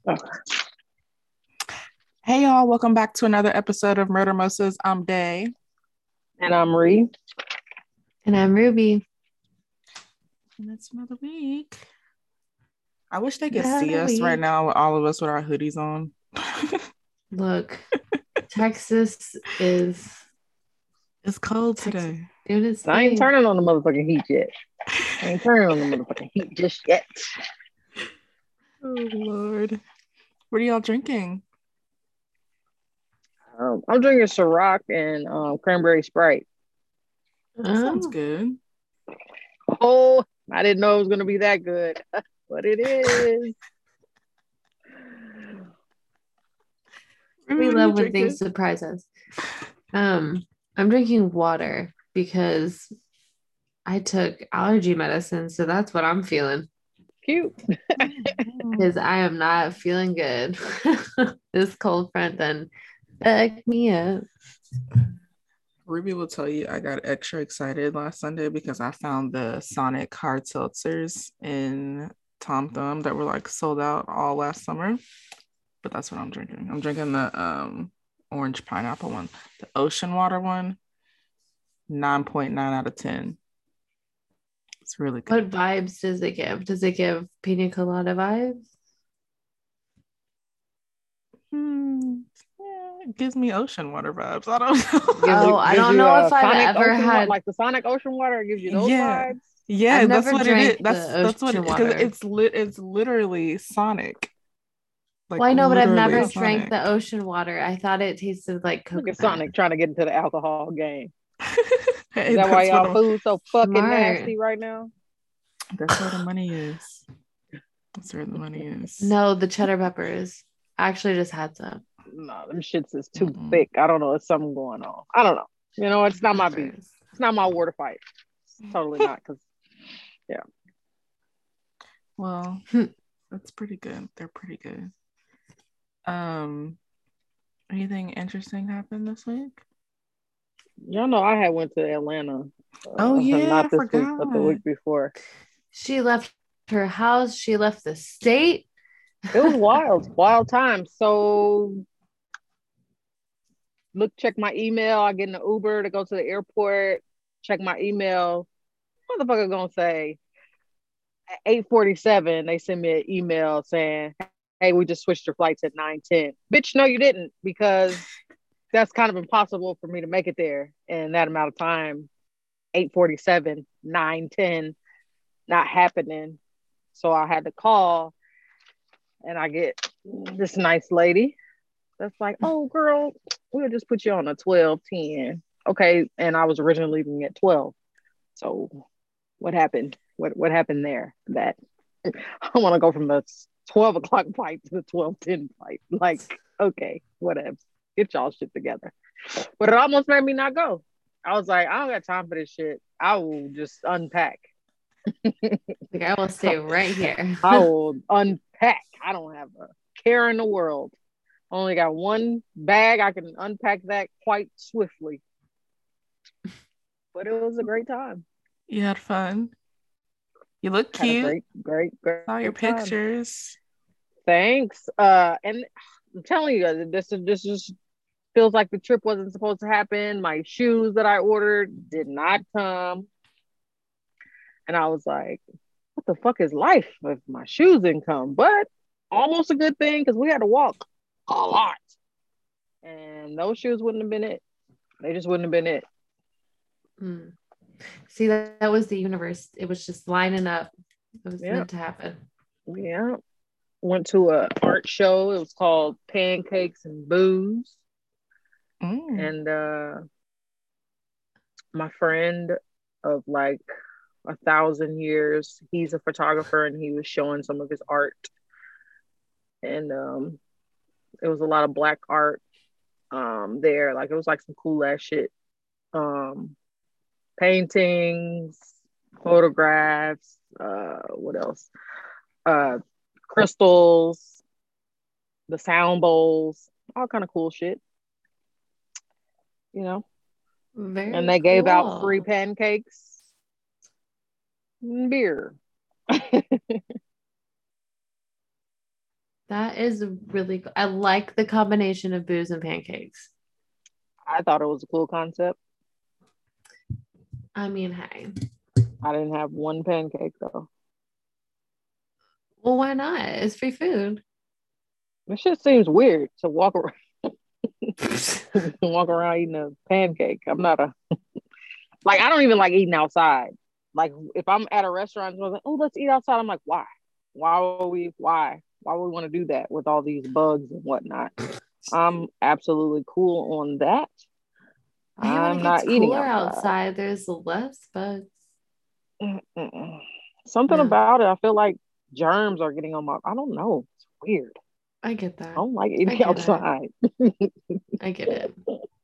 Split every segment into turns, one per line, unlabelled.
Oh,
Hey y'all, welcome back to another episode of Murder Moses. I'm Day,
and I'm Ree.
And I'm Ruby.
and it's another week. I wish they could see
Another
us right
week.
now with all of us with our hoodies on.
Look, Texas is
It's cold
Texas
today.
doing its
I ain't
thing.
turning on the motherfucking heat yet. I ain't turning on the motherfucking heat just yet.
Oh Lord. What are y'all drinking?
I'm drinking Ciroc and cranberry Sprite.
That sounds
Oh,
good.
Oh, I didn't know it was gonna be that good, but it is.
Ruby,
we
what are you
love when things
drinking?
surprise us. Um, I'm drinking water because I took allergy medicine, so that's what I'm feeling.
Cute.
Mhm.
Because I am not feeling good. This cold front done fucked me up.
Ruby will tell you I got extra excited last Sunday because I found the Sonic hard seltzers in Tom Thumb that were like sold out all last summer. But that's what I'm drinking. I'm drinking the orange pineapple one. The ocean water one, 9.9 out of 10. It's really good.
What vibes does it give? Does it give pina colada vibes?
Hmm. Yeah, it gives me ocean water vibes. I don't know.
Gives
Oh,
you
I
gives
don't
you
know
a
if I've
Sonic
ever
Ocean water,
had.
like the Sonic Ocean water. It gives you those
Yeah.
vibes.
Yeah,
I've
that's
never
what it is.
drank
That's
the
what
ocean
because
water.
it's literally Sonic.
Well,
Like
I know, but I've
literally
never drank the
Sonic.
ocean water. I thought it tasted like
Look at
coconut.
Sonic trying to get into the alcohol game. Is
Hey,
that why
that's what
y'all
I'm
food so fucking
Smart.
nasty right now?
that's where the money is. That's where the money is.
No, the cheddar peppers. I actually just had some
No, them shits is too
Mm-mm.
thick. I don't know. There's something going on. I don't know. It's not my beef.
peppers.
It's not my war to fight. It's totally not. Because yeah,
Well, that's pretty good. They're pretty good. Um, Anything interesting happened this week?
y'all know I had went to Atlanta.
Oh yeah,
Not
I
this week, but the
forgot.
week before.
She left her house. She left the state.
It was wild, wild time. So check my email. I get in the Uber to go to the airport. Check my email. Motherfucker gonna say at 8:47. They send me an email saying, "Hey, we just switched your flights at 9:10." Bitch, no, you didn't, because that's kind of impossible for me to make it there in that amount of time. 8:47, 9:10, not happening. So I had to call, and I get this nice lady that's like, "Oh, girl, we'll just put you on a 12:10." Okay, and I was originally leaving at 12. So what happened? What happened there? That I want to go from the 12 o'clock flight to the 12:10 flight. Like, okay, whatever. Get y'all shit together. But it almost made me not go. I was like, I don't got time for this shit. I will just unpack.
Like, I will stay right here.
I will unpack. I don't have a care in the world. Only got one bag. I can unpack that quite swiftly. But it was a great time.
You had fun. You look
Had a
cute. Saw your
great time.
pictures.
Thanks. And I'm telling you, this just feels like the trip wasn't supposed to happen. My shoes that I ordered did not come, and I was like, "What the fuck is life if my shoes didn't come?" But almost a good thing because we had to walk a lot, and those shoes wouldn't have been it. They just wouldn't have been it.
Mm. See, that was the universe. It was just lining up. It was
Yeah,
meant to happen.
yeah. Went to a art show. It was called Pancakes and Booze,
Mm.
and my friend of like 1,000 years, he's a photographer, and he was showing some of his art, and it was a lot of black art there. Like it was like some cool ass shit. Um, Paintings, photographs, what else? Uh, Crystals, the sound bowls, all kind of cool shit, you know. And
Very
they gave out free
cool.
pancakes and beer.
That is really, I like the combination of booze and pancakes.
I thought it was a cool concept.
I mean, hey.
I didn't have one pancake though.
Well, why not? It's free food.
It shit seems weird to walk around walk around eating a pancake. I'm not a like I don't even like eating outside. Like if I'm at a restaurant and I'm like, oh, let's eat outside. I'm like, why? Why would we want to do that with all these bugs and whatnot? I'm absolutely cool on that.
Hey, when
I'm
it gets
not eating
cooler
outside.
outside, there's less bugs.
Mm-mm. Something
No,
about it. I feel like germs are getting on my. I don't know. It's weird.
I get
I
that.
don't like
I
eating
get it.
outside.
I get it.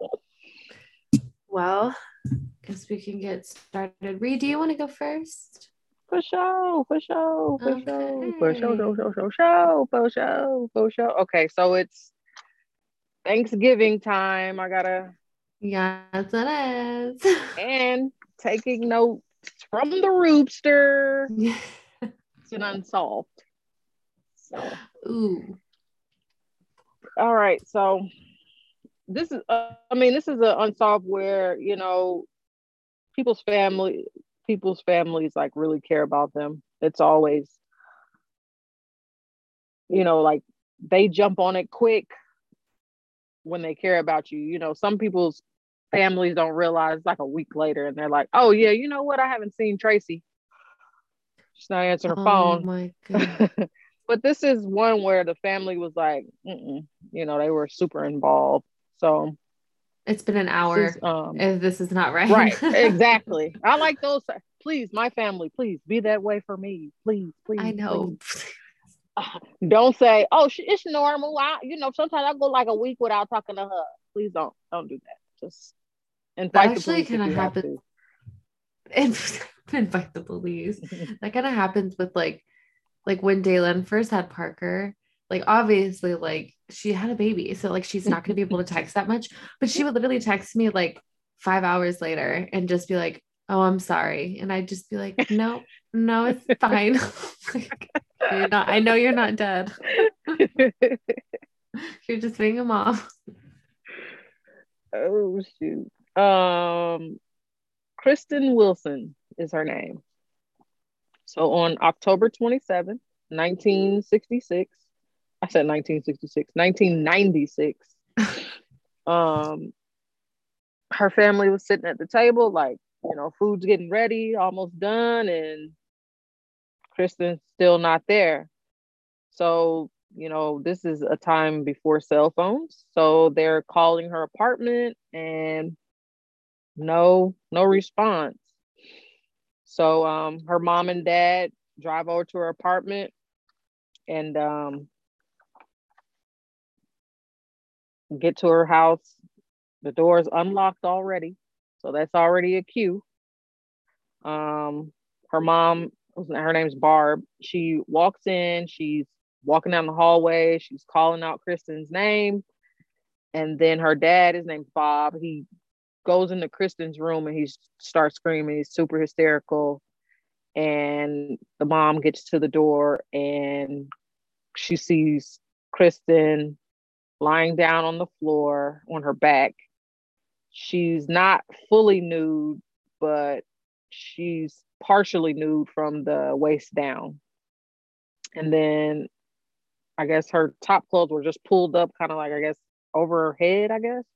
Well, guess we can get started. Reed, do you want to go first?
For sure, for sure, for sure, for sure,
Okay.
for sure, for sure, for sure, for sure. Okay, so it's Thanksgiving time. I gotta
Yes, it is.
and taking notes from the Roopster. It's an unsolved. So,
Ooh.
all right. So this is, I mean, this is an unsolved where people's family, people's families like really care about them. It's always, like they jump on it quick when they care about you. Some people's families don't realize like a week later and they're like, oh yeah, you know what? I haven't seen Tracy. She's not answering her
Oh
phone.
my God.
But this is one where the family was like, they were super involved. So
It's been an
this is
hour. If this is not right.
right, exactly. I like those. Please, my family, please be that way for me. Please,
I
please,
know.
please. Don't say, oh, it's normal. Sometimes I go like a week without talking to her. Please don't do that. Just
That
invite the
actually
police if
kind of
you have
happens.
to.
Invite the police. That kind of happens with like when Daylin first had Parker. Like obviously, like she had a baby, so like she's not going to be able to text that much. But she would literally text me like 5 hours later and just be like, "Oh, I'm sorry," and I'd just be like, "No, no, it's fine. Like, you're not. I know you're not dead. You're just being a mom."
Oh shoot. Kristen Wilson is her name. So on October 27th, 1966, I said 1966, 1996, her family was sitting at the table, like, food's getting ready, almost done, and Kristen's still not there. So, this is a time before cell phones. So they're calling her apartment and no response. So her mom and dad drive over to her apartment and get to her house. The door is unlocked already. So that's already a cue. Her mom, her name's Barb. She walks in, she's walking down the hallway, she's calling out Kristen's name. And then her dad, his name's Bob, he goes into Kristen's room and he starts screaming. He's super hysterical. And the mom gets to the door and she sees Kristen lying down on the floor on her back. She's not fully nude, but she's partially nude from the waist down. And then I guess her top clothes were just pulled up, kind of like, I guess, over her head, I guess.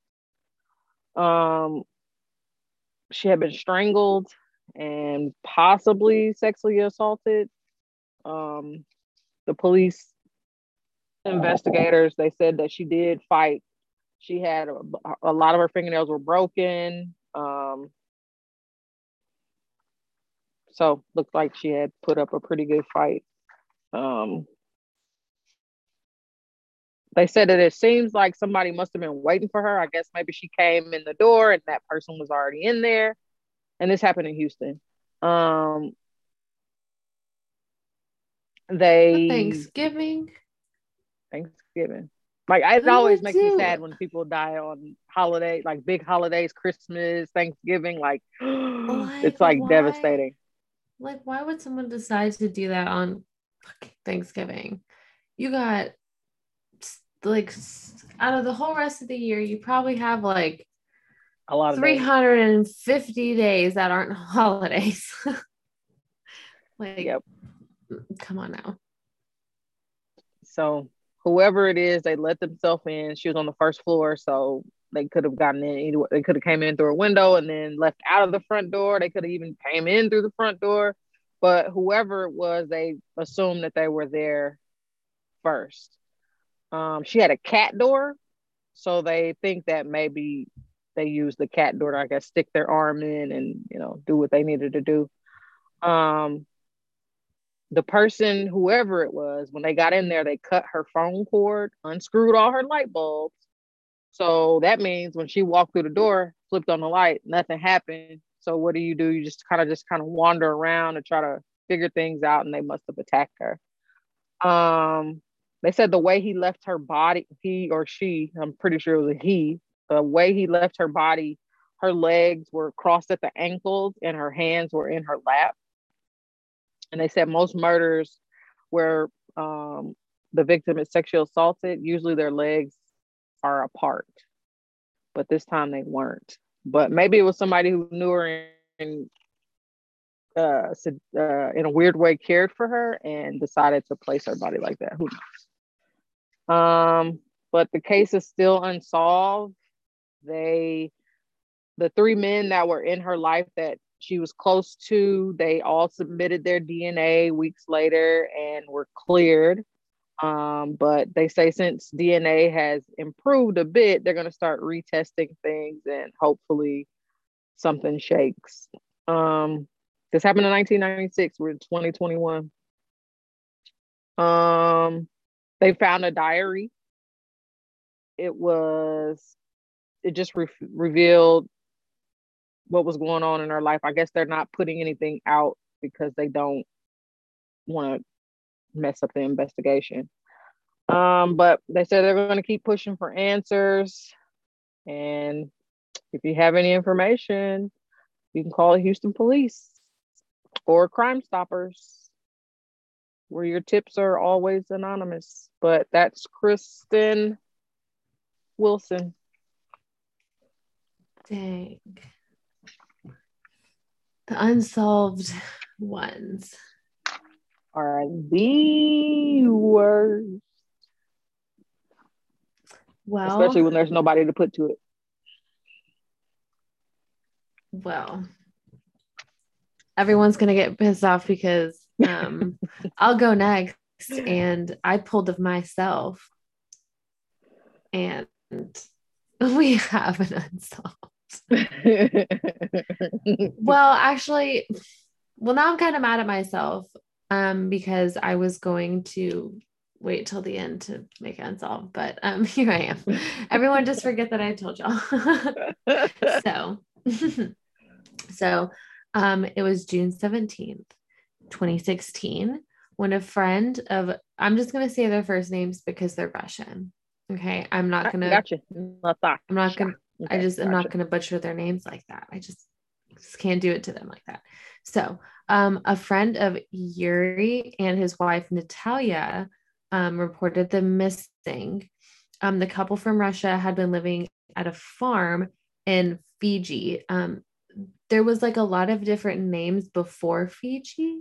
She had been strangled and possibly sexually assaulted. The police investigators, they said that she did fight. She had a lot of her fingernails were broken. So looked like she had put up a pretty good fight. They said that it seems like somebody must have been waiting for her. I guess maybe she came in the door and that person was already in there. And this happened in Houston. They
Thanksgiving.
Thanksgiving. Like it
Who
always
would
makes me
do?
sad when people die on holiday, like big holidays, Christmas, Thanksgiving. Like
Like
it's like
why?
devastating.
Like why would someone decide to do that on fucking Thanksgiving? You got like out of the whole rest of the year, you probably have like
a lot of
350 days that aren't holidays. Like,
yep.
Come on now.
So whoever it is, they let themselves in. She was on the first floor, so they could have gotten in either. They could have came in through a window and then left out of the front door. They could have even came in through the front door. But whoever it was, they assumed that they were there first. She had a cat door, so they think that maybe they used the cat door to, I guess, stick their arm in and, you know, do what they needed to do. The person, whoever it was, when they got in there, they cut her phone cord, unscrewed all her light bulbs. So that means when she walked through the door, flipped on the light, nothing happened. So what do? You just kind of wander around and try to figure things out, and they must have attacked her. They said the way he left her body, he or she, I'm pretty sure it was a he, the way he left her body, her legs were crossed at the ankles and her hands were in her lap. And they said most murders where the victim is sexually assaulted, usually their legs are apart. But this time they weren't. But maybe it was somebody who knew her and in a weird way cared for her and decided to place her body like that. Who knows? But the case is still unsolved. The three men that were in her life that she was close to, they all submitted their DNA weeks later and were cleared. But they say since DNA has improved a bit, they're going to start retesting things and hopefully something shakes. This happened in 1996. We're in 2021. They found a diary. It just revealed what was going on in her life. I guess they're not putting anything out because they don't want to mess up the investigation. But they said they're going to keep pushing for answers. And if you have any information, you can call the Houston police or Crime Stoppers, where your tips are always anonymous. But that's Kristen Wilson.
Dang. The unsolved ones
are the worst.
Well,
especially when there's nobody to put to it.
Well, everyone's gonna get pissed off because I'll go next, and I pulled of myself, and we have an unsolved. Well, actually, now I'm kind of mad at myself because I was going to wait till the end to make it unsolved, but here I am. Everyone just forget that I told y'all. So it was June 17th, 2016, when a friend of, I'm just going to say their first names because they're Russian. Okay. I'm not going to,
gotcha.
I'm not going to, I'm not going to butcher their names like that. I just can't do it to them like that. So a friend of Yuri and his wife, Natalia, reported them missing. The couple from Russia had been living at a farm in Fiji. There was like a lot of different names before Fiji.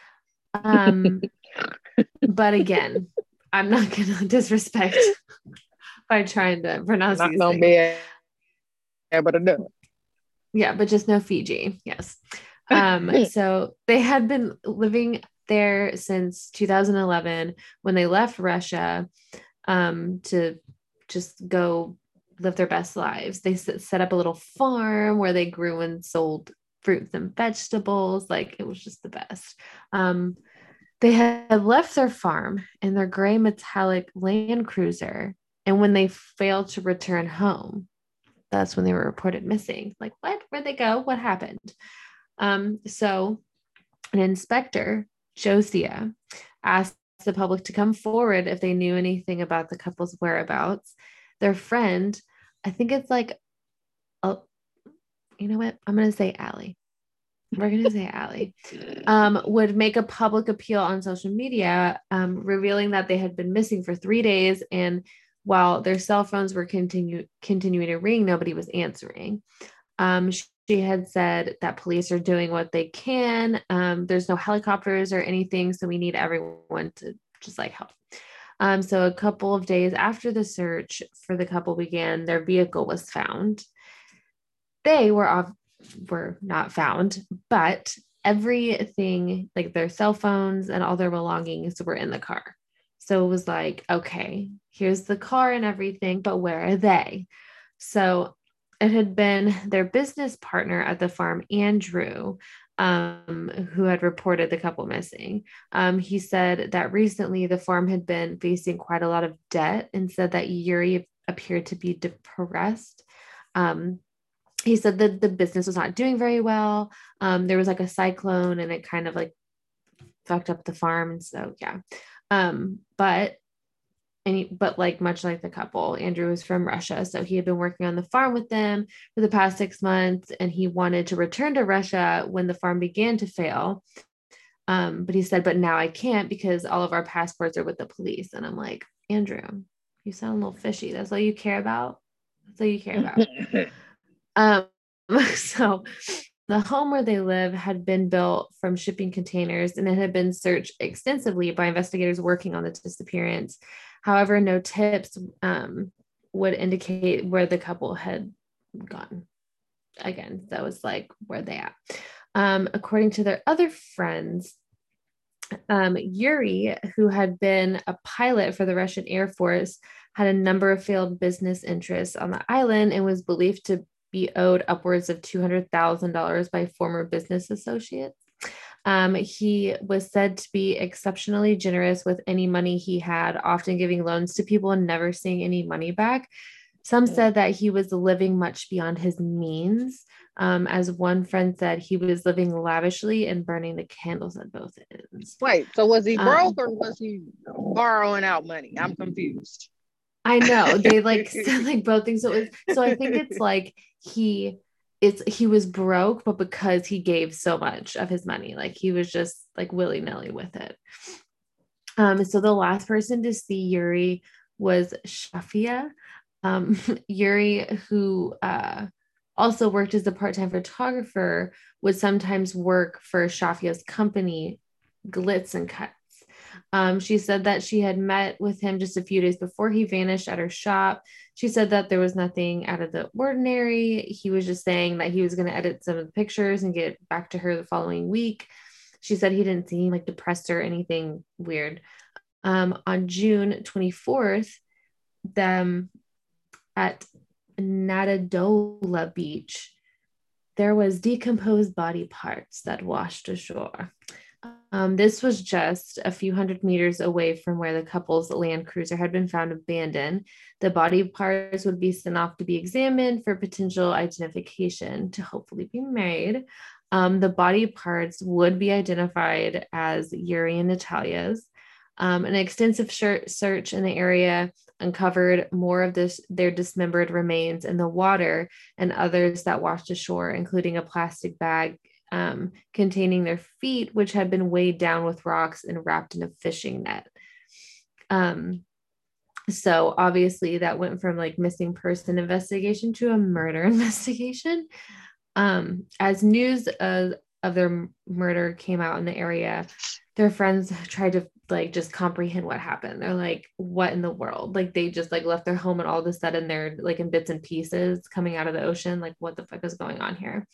But again, I'm not going to disrespect by trying to pronounce these things.
Be able to do it.
Yeah, but just no Fiji. Yes. So they had been living there since 2011 when they left Russia to just go live their best lives. They set up a little farm where they grew and sold fruits and vegetables. Like, it was just the best. They had left their farm in their gray metallic Land Cruiser, and when they failed to return home, that's when they were reported missing. Like, what? Where'd they go? What happened? So an inspector, Josiah, asked the public to come forward if they knew anything about the couple's whereabouts. Their friend, I think it's like, you know what? I'm going to say Allie. We're going to say Allie, would make a public appeal on social media, revealing that they had been missing for 3 days and while their cell phones were continuing to ring, nobody was answering. She had said that police are doing what they can. There's no helicopters or anything, so we need everyone to just like help. So a couple of days after the search for the couple began, their vehicle was found. They were not found, but everything, like their cell phones and all their belongings, were in the car. So it was like, okay, here's the car and everything, but where are they? So it had been their business partner at the farm, Andrew, who had reported the couple missing. He said that recently the farm had been facing quite a lot of debt and said that Yuri appeared to be depressed. He said that the business was not doing very well. There was like a cyclone and it kind of like fucked up the farm. And so, yeah. But like much like the couple, Andrew was from Russia. So he had been working on the farm with them for the past 6 months and he wanted to return to Russia when the farm began to fail. But he said, but now I can't because all of our passports are with the police. And I'm like, Andrew, you sound a little fishy. That's all you care about? That's all you care about. So the home where they live had been built from shipping containers and it had been searched extensively by investigators working on the disappearance. However, no tips would indicate where the couple had gone. Again, that was like, where they at? According to their other friends, Yuri, who had been a pilot for the Russian Air Force, had a number of failed business interests on the island and was believed to be owed upwards of $200,000 by former business associates. He was said to be exceptionally generous with any money he had, often giving loans to people and never seeing any money back. Some said that he was living much beyond his means. As one friend said, he was living lavishly and burning the candles at both ends.
Wait, so was he broke or was he borrowing out money? I'm confused.
I know they like said like both things. So I think it's like he was broke, but because he gave so much of his money, like he was just like willy-nilly with it. So the last person to see Yuri was Shafia. Yuri, who also worked as a part-time photographer, would sometimes work for Shafia's company, Glitz and Cuts. She said that she had met with him just a few days before he vanished at her shop. She said that there was nothing out of the ordinary. He was just saying that he was going to edit some of the pictures and get back to her the following week. She said he didn't seem like depressed or anything weird. On June 24th, them at Nadadola Beach, there was decomposed body parts that washed ashore. This was just a few hundred meters away from where the couple's Land Cruiser had been found abandoned. The body parts would be sent off to be examined for potential identification to hopefully be made. The body parts would be identified as Yuri and Natalia's. An extensive search in the area uncovered more of their dismembered remains in the water and others that washed ashore, including a plastic bag containing their feet, which had been weighed down with rocks and wrapped in a fishing net. So obviously that went from like missing person investigation to a murder investigation. As news of their murder came out in the area, their friends tried to like just comprehend what happened. They're like, what in the world? Like they just like left their home and all of a sudden they're like in bits and pieces coming out of the ocean. Like what the fuck is going on here?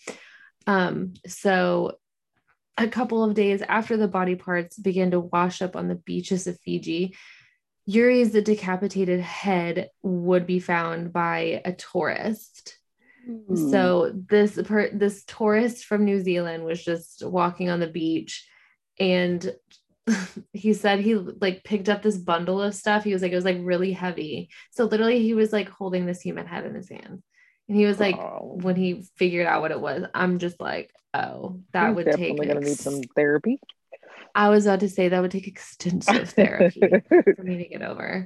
So a couple of days after the body parts began to wash up on the beaches of Fiji, Yuri's decapitated head would be found by a tourist. So this tourist from New Zealand was just walking on the beach and he said he like picked up this bundle of stuff. He was like, it was like really heavy. So literally he was like holding this human head in his hands. And he was like, when he figured out what it was, I'm just like, oh, that would take
definitely gonna need some therapy.
I was about to say that would take extensive therapy for me to get over.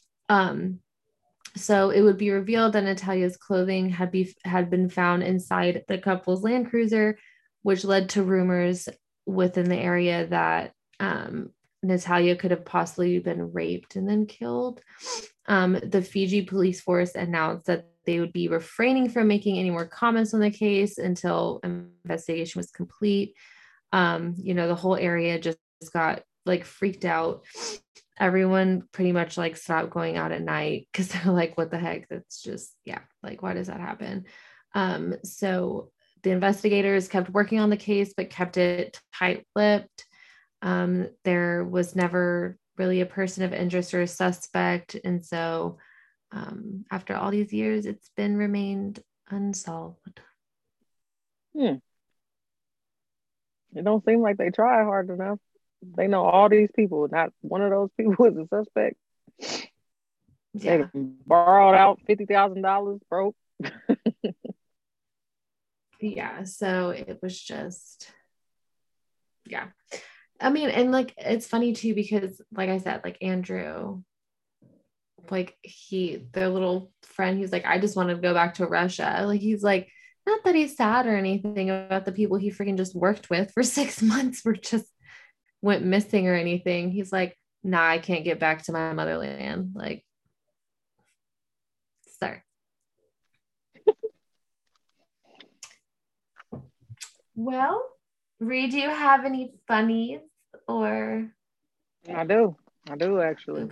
So it would be revealed that Natalia's clothing had been found inside the couple's Land Cruiser, which led to rumors within the area that Natalia could have possibly been raped and then killed. The Fiji police force announced that they would be refraining from making any more comments on the case until investigation was complete. The whole area just got like freaked out. Everyone pretty much like stopped going out at night because they're like, what the heck? That's just, yeah, like, why does that happen? So the investigators kept working on the case, but kept it tight-lipped. There was never really a person of interest or a suspect. And so after all these years, it's been remained unsolved.
It don't seem like they try hard enough. They know all these people. Not one of those people is a suspect.
Yeah.
They borrowed out $50,000 broke.
Yeah. So it was just, yeah. I mean, and like, it's funny too, because like I said, like Andrew, like their little friend, he's like, I just want to go back to Russia. Like, he's like, not that he's sad or anything about the people he freaking just worked with for 6 months were just went missing or anything. He's like, nah, I can't get back to my motherland. Like, sir. Well, Ree, do you have any funnies or?
I do actually.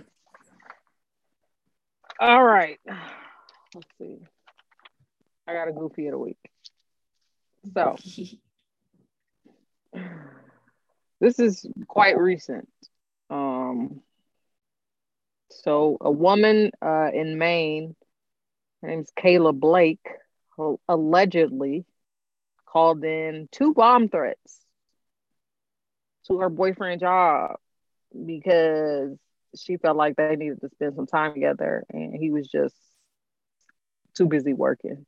All right. Let's see. I got a goofy of the week. So this is quite recent. So a woman in Maine, her name's Kayla Blake, who allegedly called in 2 bomb threats to her boyfriend's job because she felt like they needed to spend some time together and he was just too busy working.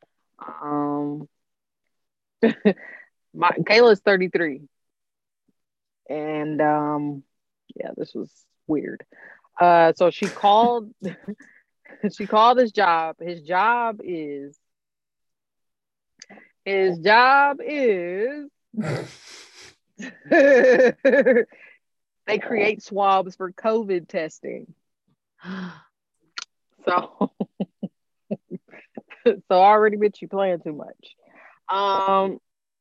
Kayla's 33. And yeah, this was weird. So she called she called his job. His job is they create swabs for COVID testing. So I already bet you playing too much.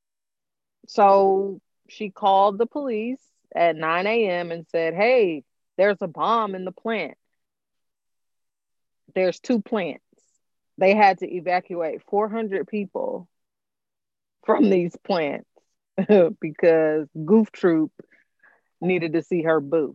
So she called the police at 9 a.m. and said, hey, there's a bomb in the plant. There's 2 plants. They had to evacuate 400 people from these plants because Goof Troop needed to see her boo.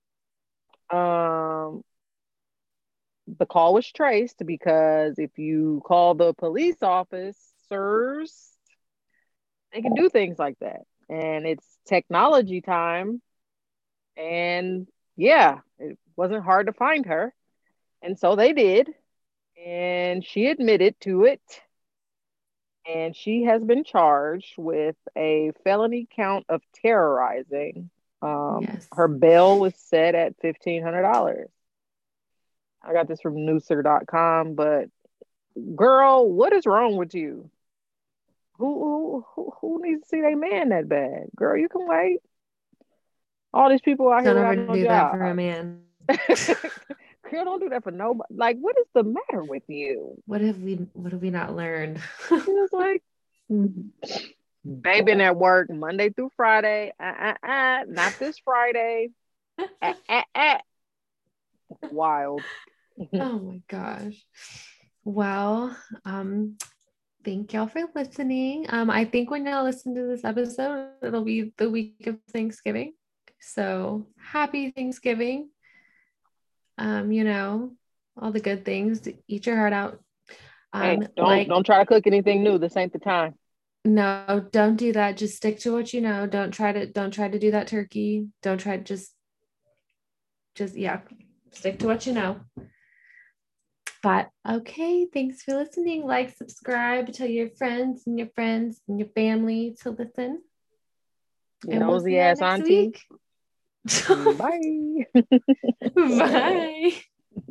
The call was traced because if you call the police officers, they can do things like that. And it's technology time. And yeah, it wasn't hard to find her. And so they did. And she admitted to it. And she has been charged with a felony count of terrorizing.
Yes.
Her bail was set at $1,500. I got this from Newser.com, but girl, what is wrong with you? Who needs to see their man that bad? Girl, you can wait. All these people out here
Don't
without
ever
no
do
job.
that for a man.
Girl, don't do that for nobody. Like, what is the matter with you?
What have we not learned?
She was like, babe been at work Monday through Friday. Not this Friday. Wild.
Oh my gosh. Well, thank y'all for listening. I think when y'all listen to this episode, it'll be the week of Thanksgiving. So happy Thanksgiving. All the good things. Eat your heart out.
Hey, don't try to cook anything new. This ain't the time.
No, don't do that. Just stick to what you know. Don't try to do that turkey. Don't try just yeah, stick to what you know. But okay, thanks for listening. Like, subscribe, tell your friends and your family to listen. And we'll see you next
auntie.
week.
Bye.
Bye.